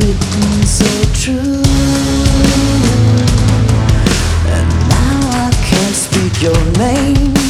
written so true, and now I can't speak your name.